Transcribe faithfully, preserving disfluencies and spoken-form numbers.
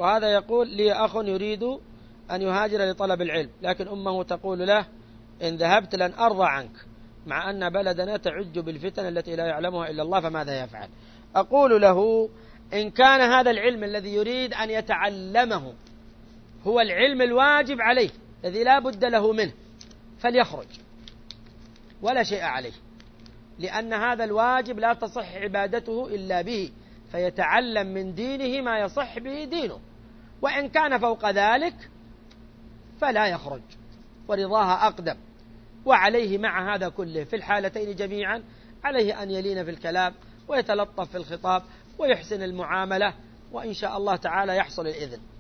وهذا يقول لي أخ يريد أن يهاجر لطلب العلم، لكن أمه تقول له إن ذهبت لن أرضى عنك، مع أن بلدنا تعج بالفتن التي لا يعلمها إلا الله، فماذا يفعل؟ أقول له إن كان هذا العلم الذي يريد أن يتعلمه هو العلم الواجب عليه الذي لا بد له منه فليخرج ولا شيء عليه، لأن هذا الواجب لا تصح عبادته إلا به، فيتعلم من دينه ما يصح به دينه، وإن كان فوق ذلك فلا يخرج، ورضاها أقدم. وعليه مع هذا كله في الحالتين جميعا عليه أن يلين في الكلام ويتلطف في الخطاب ويحسن المعاملة، وإن شاء الله تعالى يحصل الإذن.